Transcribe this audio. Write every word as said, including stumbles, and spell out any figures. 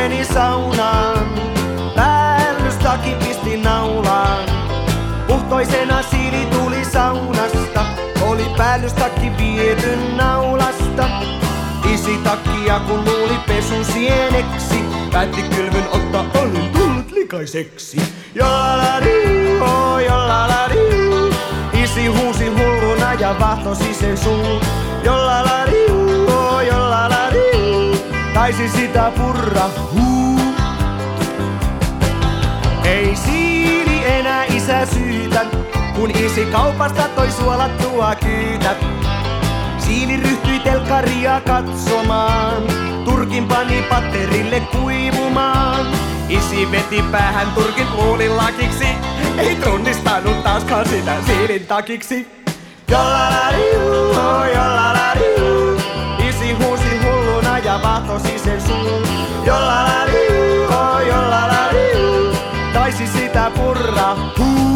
meni saunaan. Päällystakki pisti naulaan. Puhtoisena siili tuli saunasta. Oli päällystakki viety naulasta. Isi takkia kun luuli pesun sieneksi. Päätti kylvyn ottaa, olin tullut likaiseksi. Jolaladiu, oh jolaladiu. Isi huusi hulluna ja vahtosi sen suun. Jolaladiu, oh jolaladiu. Taisi sitä purra, huu. Ei siili enää isä syytä, kun isi kaupasta toi suolattua kyytä. Siili ryhtyi telkkaria katsomaan, turkin pani patterille kuivumaan. Isi veti päähän turkin luulin lakiksi, ei tunnistanut taaskaan sitä siilin takiksi. Jolaladiu, oh jolaladiu. Isi huusi hulluna ja vahtosi sen suun. Jolaladiu, oh jolaladiu. Taisi sitä purra, huu.